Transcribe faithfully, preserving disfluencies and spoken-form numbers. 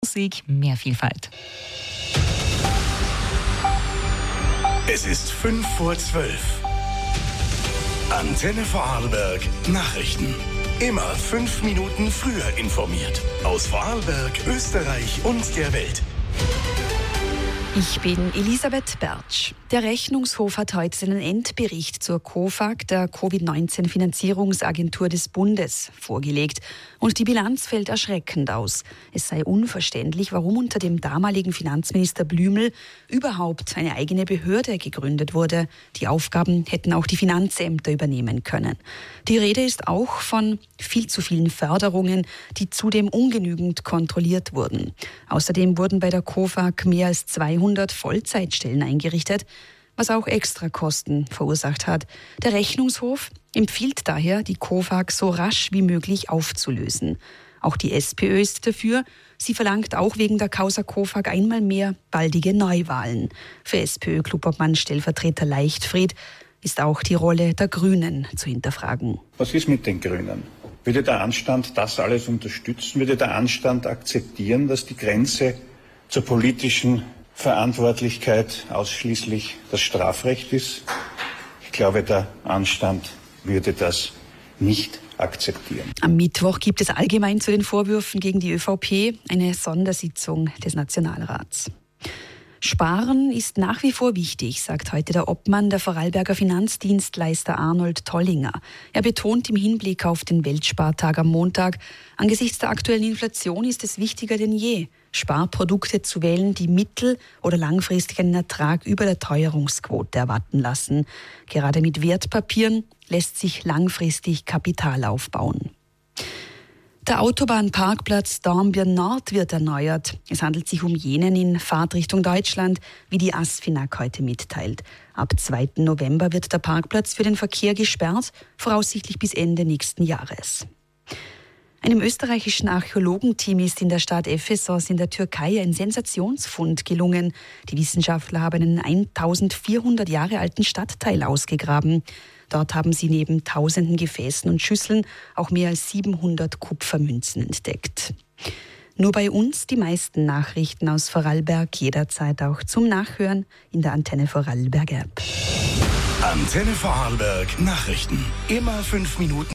Musik, mehr Vielfalt. Es ist fünf vor zwölf. Antenne Vorarlberg Nachrichten. Immer fünf Minuten früher informiert. Aus Vorarlberg, Österreich und der Welt. Ich bin Elisabeth Bertsch. Der Rechnungshof hat heute seinen Endbericht zur COFAG, der Covid neunzehn Finanzierungsagentur des Bundes, vorgelegt. Und die Bilanz fällt erschreckend aus. Es sei unverständlich, warum unter dem damaligen Finanzminister Blümel überhaupt eine eigene Behörde gegründet wurde. Die Aufgaben hätten auch die Finanzämter übernehmen können. Die Rede ist auch von viel zu vielen Förderungen, die zudem ungenügend kontrolliert wurden. Außerdem wurden bei der COFAG mehr als zweihundert Vollzeitstellen eingerichtet, was auch Extrakosten verursacht hat. Der Rechnungshof empfiehlt daher, die COFAG so rasch wie möglich aufzulösen. Auch die SPÖ ist dafür. Sie verlangt auch wegen der Causa COFAG einmal mehr baldige Neuwahlen. Für SPÖ-Klubobmann Stellvertreter Leichtfried ist auch die Rolle der Grünen zu hinterfragen. Was ist mit den Grünen? Würde der Anstand das alles unterstützen? Würde der Anstand akzeptieren, dass die Grenze zur politischen Verantwortlichkeit ausschließlich das Strafrecht ist? Ich glaube, der Anstand würde das nicht akzeptieren. Am Mittwoch gibt es allgemein zu den Vorwürfen gegen die ÖVP eine Sondersitzung des Nationalrats. Sparen ist nach wie vor wichtig, sagt heute der Obmann der Vorarlberger Finanzdienstleister Arnold Tollinger. Er betont im Hinblick auf den Weltspartag am Montag, angesichts der aktuellen Inflation ist es wichtiger denn je, Sparprodukte zu wählen, die mittel- oder langfristig einen Ertrag über der Teuerungsquote erwarten lassen. Gerade mit Wertpapieren lässt sich langfristig Kapital aufbauen. Der Autobahnparkplatz Dornbirn Nord wird erneuert. Es handelt sich um jenen in Fahrtrichtung Deutschland, wie die ASFINAG heute mitteilt. Ab zweiten November wird der Parkplatz für den Verkehr gesperrt, voraussichtlich bis Ende nächsten Jahres. Einem österreichischen Archäologenteam ist in der Stadt Ephesos in der Türkei ein Sensationsfund gelungen. Die Wissenschaftler haben einen eintausendvierhundert Jahre alten Stadtteil ausgegraben. Dort haben sie neben tausenden Gefäßen und Schüsseln auch mehr als siebenhundert Kupfermünzen entdeckt. Nur bei uns die meisten Nachrichten aus Vorarlberg, jederzeit auch zum Nachhören in der Antenne Vorarlberg App. Antenne Vorarlberg Nachrichten. Immer fünf Minuten.